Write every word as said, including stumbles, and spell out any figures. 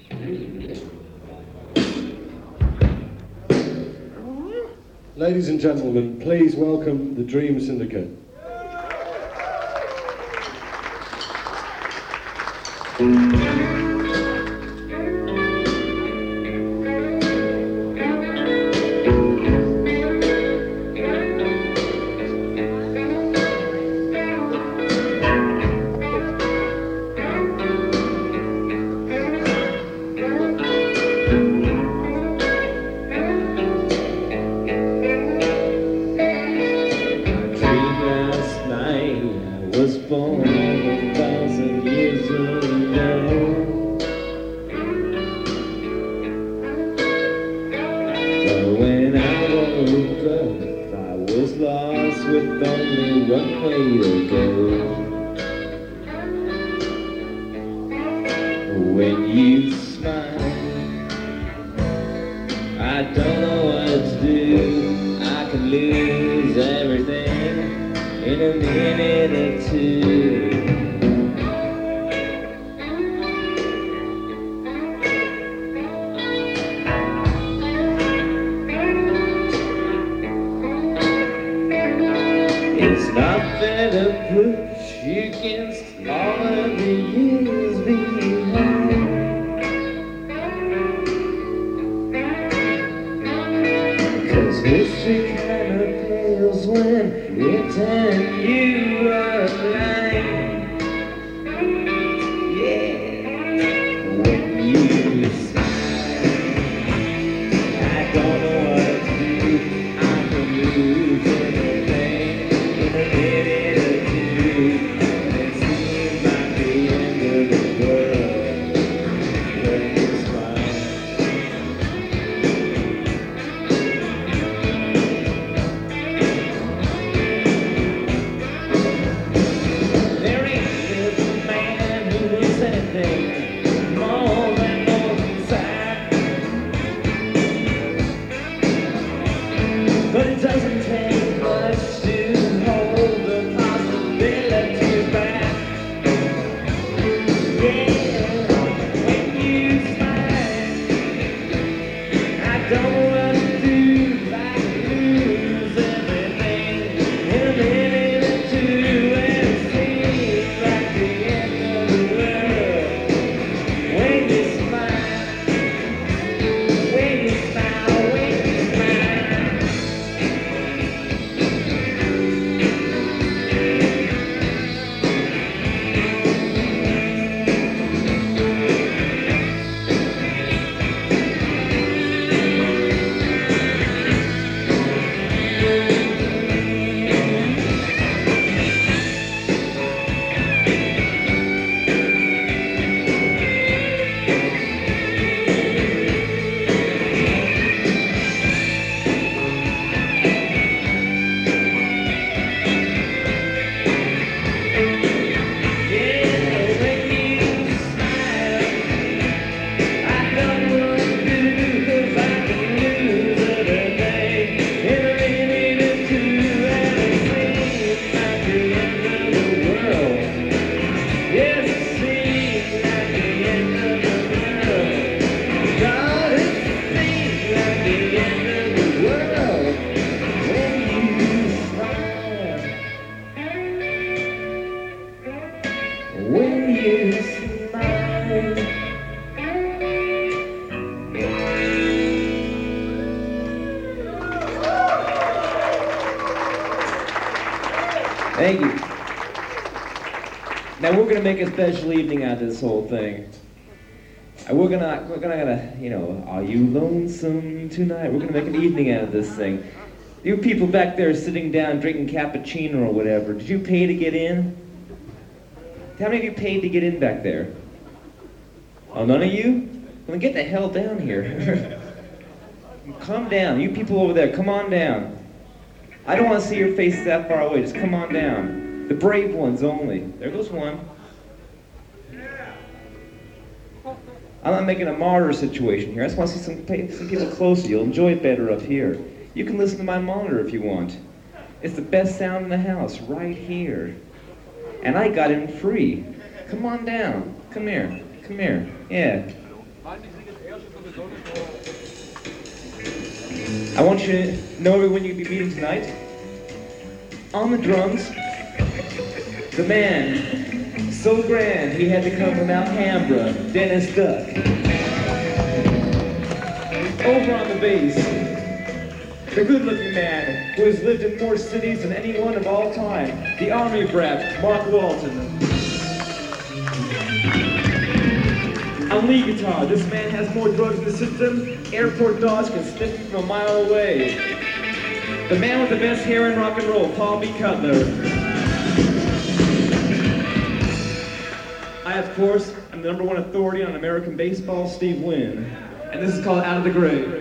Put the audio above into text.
Ladies and gentlemen, please welcome the Dream Syndicate. Thank you. Now we're gonna make a special evening out of this whole thing. And we're gonna, we're gonna, gonna, you know, are you lonesome tonight? We're gonna make an evening out of this thing. You people back there sitting down drinking cappuccino or whatever, did you pay to get in? How many of you paid to get in back there? Oh, none of you? Well, then get the hell down here. Calm down. You people over there, come on down. I don't want to see your faces that far away. Just come on down. The brave ones only. There goes one. I'm not making a martyr situation here. I just want to see some, some people closer. You'll enjoy it better up here. You can listen to my monitor if you want. It's the best sound in the house, right here. And I got in free. Come on down. Come here. Come here. Yeah. I want you to know everyone you'll be meeting tonight. On the drums, the man, so grand he had to come from Alhambra, Dennis Duck. Over on the bass, the good-looking man who has lived in more cities than anyone of all time, the army brat, Mark Walton. On lead guitar, this man has more drugs in the system, airport dogs can sniff him from a mile away. The man with the best hair in rock and roll, Paul B. Cutler. I, of course, am the number one authority on American baseball, Steve Wynn. And this is called Out of the Grave.